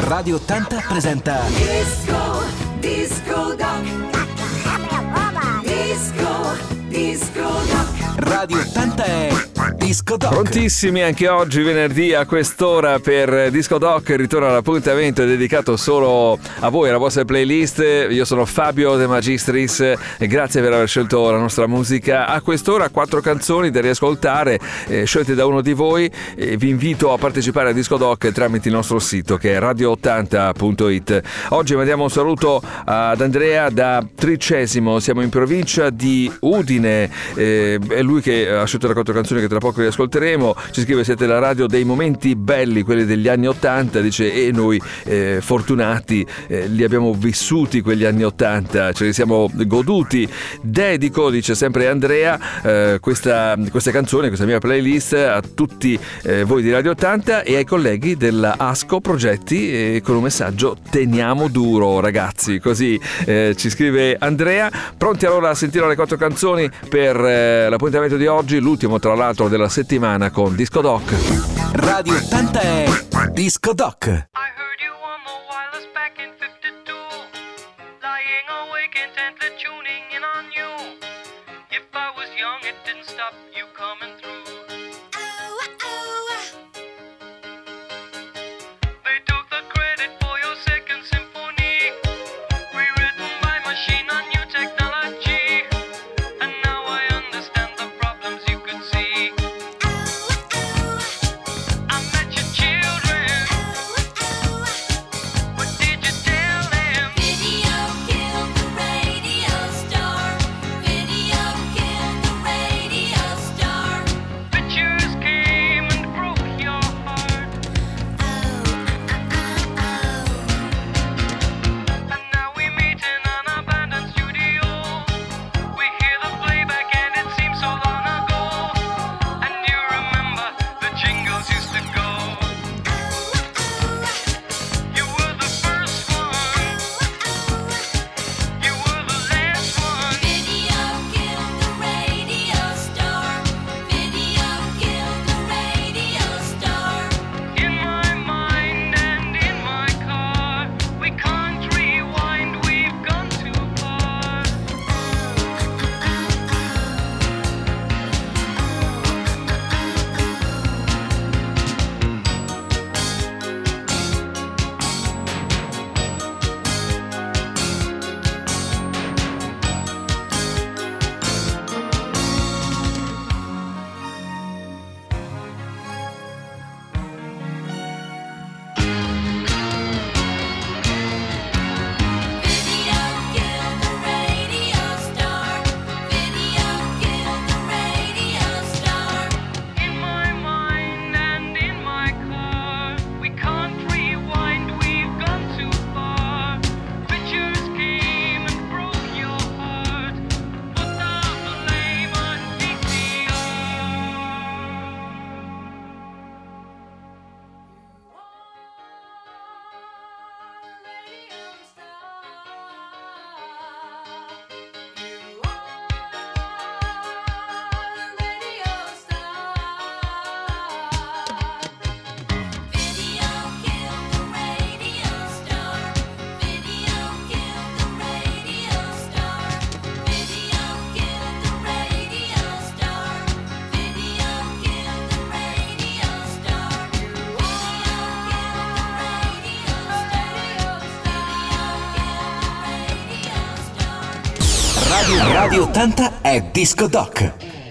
Radio 80 presenta Disco Doc. Disco Doc. Radio 80 è Disco Doc. Prontissimi anche oggi venerdì a quest'ora per Disco Doc. Ritorna l'appuntamento dedicato solo a voi, alla vostra playlist. Io sono Fabio De Magistris e grazie per aver scelto la nostra musica. A quest'ora 4 canzoni da riascoltare scelte da uno di voi. Vi invito a partecipare a Disco Doc tramite il nostro sito che è radio80.it. Oggi mandiamo un saluto ad Andrea da Tricesimo, siamo in provincia di Udine. È lui che ha scelto le 4 canzoni che tra poco riascolteremo. Ci scrive: siete la radio dei momenti belli, quelli degli anni 80, dice, e noi fortunati li abbiamo vissuti quegli anni 80, ce li siamo goduti. Dedico, dice sempre Andrea, queste canzoni, questa mia playlist a tutti voi di Radio 80 e ai colleghi della Asco Progetti, con un messaggio: teniamo duro ragazzi. Così ci scrive Andrea. Pronti allora a sentire le 4 canzoni per l'appuntamento di oggi, l'ultimo tra l'altro della settimana con Disco Doc. Radio 80 è Disco Doc. I heard you on the wireless back in 52, lying awake intently tuning in on you. If I was young, it didn't stop you coming through. They took the credit for your second symphony, rewritten by machine on new technology, and now I understand the problems you could see. I met your children. What did you tell them? Video killed the radio star. Video killed the radio star. Pictures came and broke your heart, and now we meet in an abandoned studio. We hear the playback and it seems so long ago, and you remember the jingles used to go. You were the first one, you were the last one. Video killed the radio star. Video killed the radio star. In my mind and in my car, we can't rewind, we've gone too far. Video killed the radio star. Video killed the radio star. In my mind and in my car, we can't rewind, we've gone too far. Pictures came and broke your heart, put the blame on VCR. Video killed the radio star. Video killed the radio star. Video killed the radio star. Video killed the radio star. Video killed the radio star. Radio 80 è Disco Doc.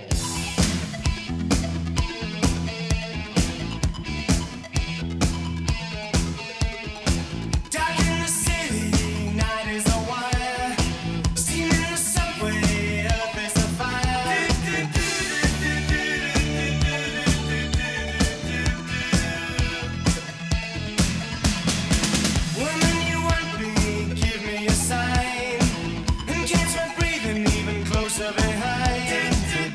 Dark in the city, night is a wire. Steam in the subway, earth is a fire. Woman, you want me, give me a sign. And catch my breathing even closer behind.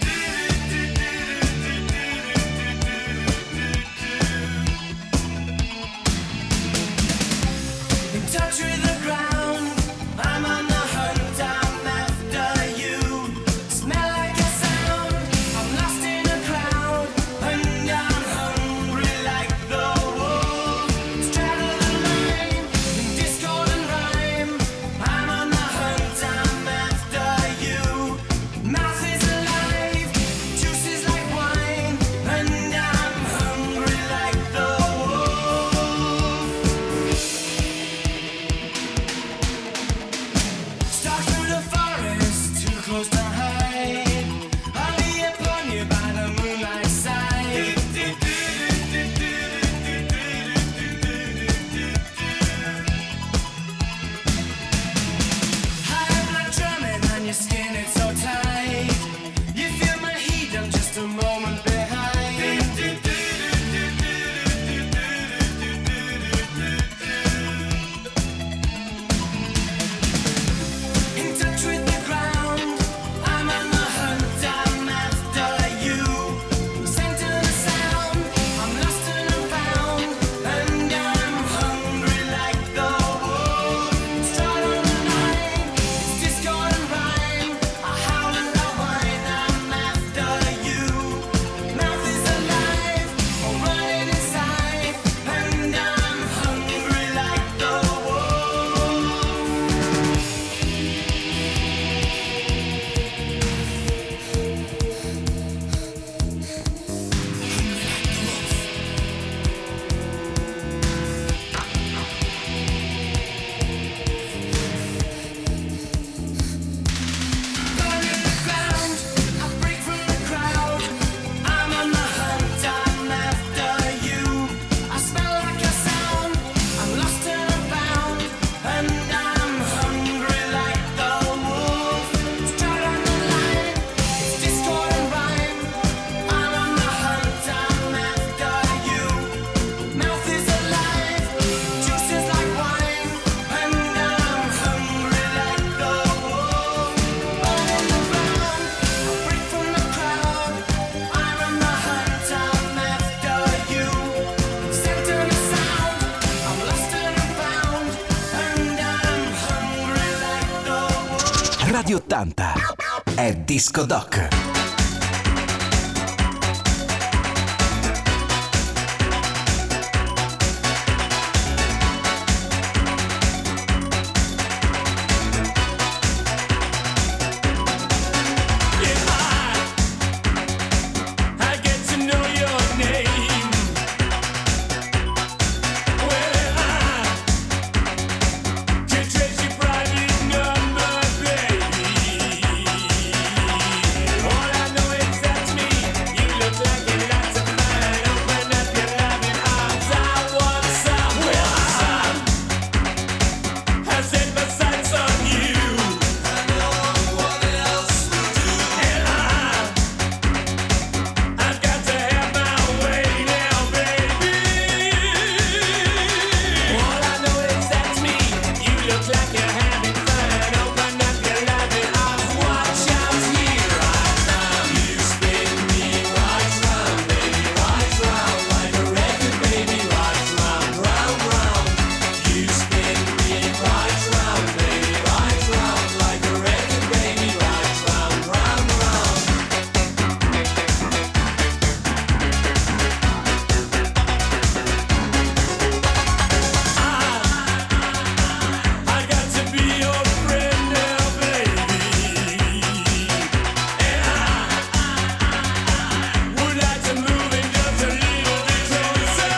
Radio 80 è Disco Doc. I get to know your name. Well, I can trace your private number, baby. All I know is that's me. You look like you like to find. Open up your loving arms. I want some. Well, I set my sights on you. I know what else to do. And I've got to have my way now, baby. All I know is that's me. You look like you're having fun. Open up your loving arms. Watch out, here I come. You spin me right round, baby, right round like a record, baby, right round, round, round. You spin me right round, baby, right round like a record, baby, right round, round, round. I got to be your friend now, baby. And I would like to move in just a little bit closer.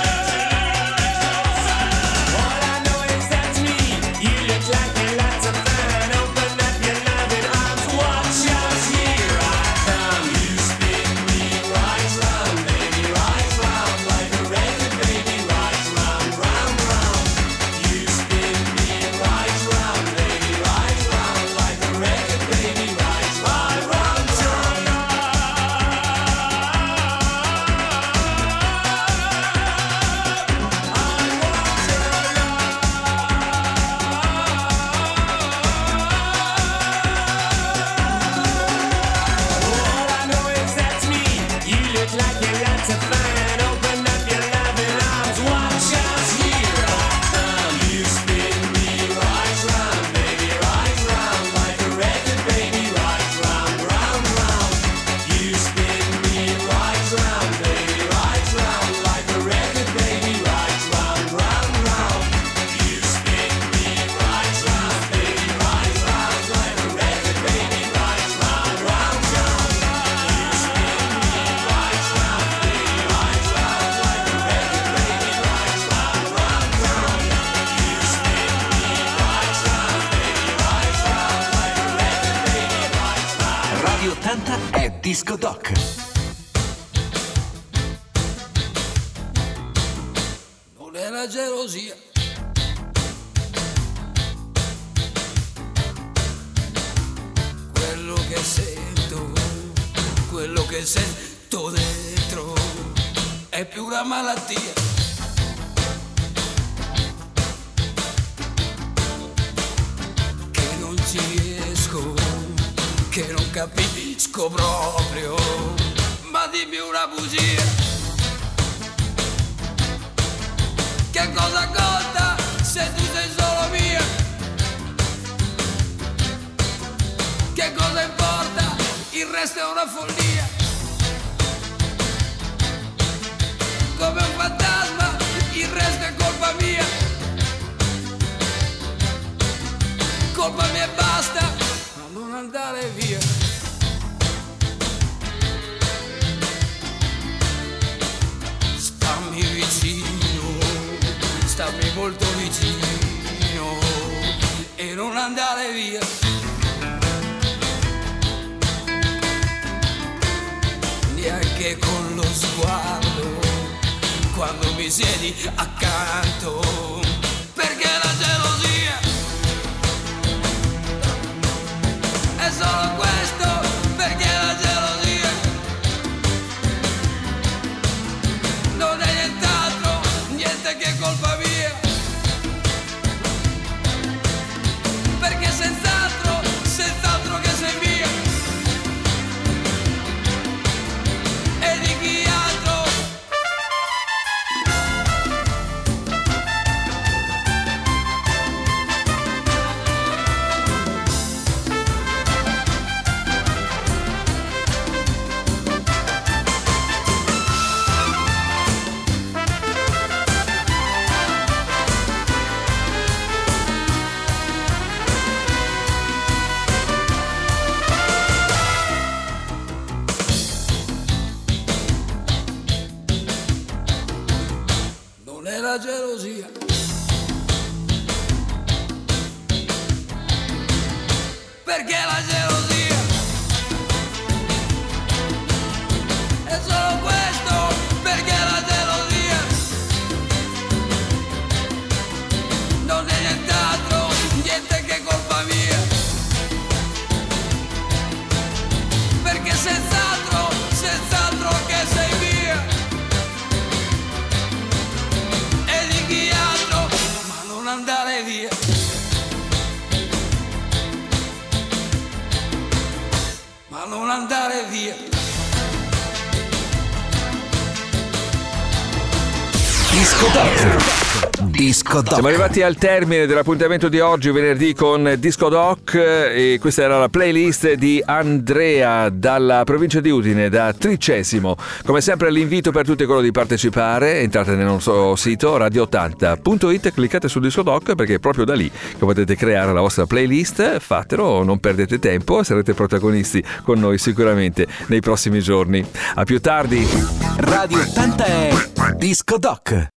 All I know is that's me. You look like you like to find. Open up your loving arms. Watch out, here I come. You spin me right round, baby, right round like a record, baby, right round, round, round. You spin me right round, baby, right round like a record, baby, right round, round, All I know is that's me. You look like you like to find. Open up your loving arms. Watch out, here I come. You spin me right round, baby, right round like a record, baby, right round, round, round. You spin me right round, baby, right round like a record, baby, right round, round, round. You spin me right round, baby, right round like a record, baby, right round, round, round. You spin me right round, baby, right round like a record, baby, right round, round, round. You spin me right round, baby, right round like a record, baby, right round. Radio 80 è Disco Doc. Non è la gelosia. Quello che sento dentro è più una malattia. Che non ci riesco, che non capisco proprio, ma dimmi una bugia. Che cosa conta se tu sei solo mia? Che cosa importa? Il resto è una follia. Come un fantasma, il resto è colpa mia. Colpa mia e basta, ma non andare via. Stammi vicino, stammi molto vicino e non andare via. Neanche con lo sguardo, quando mi siedi accanto, perché la gelosia è solo questo, perché la gelosia non è nient'altro, niente che colpa mia, perché senz'altro che sei mia. E di chi altro? gelosia. Perché la gelosia è solo questo, perché la gelosia non è nient'altro, niente che colpa mia. Perché senz'altro, senz'altro che sei mia. E di chi altro, ma non andare via. Ma non andare via. Disco Doc. Disco Doc. Siamo arrivati al termine dell'appuntamento di oggi, venerdì, con Disco Doc, e questa era la playlist di Andrea dalla provincia di Udine, da Tricesimo. Come sempre l'invito per tutti è quello di partecipare. Entrate nel nostro sito radio80.it, cliccate su Disco Doc, perché è proprio da lì che potete creare la vostra playlist. Fatelo, non perdete tempo, sarete protagonisti con noi sicuramente nei prossimi giorni. A più tardi. Radio 80 è Disco Doc.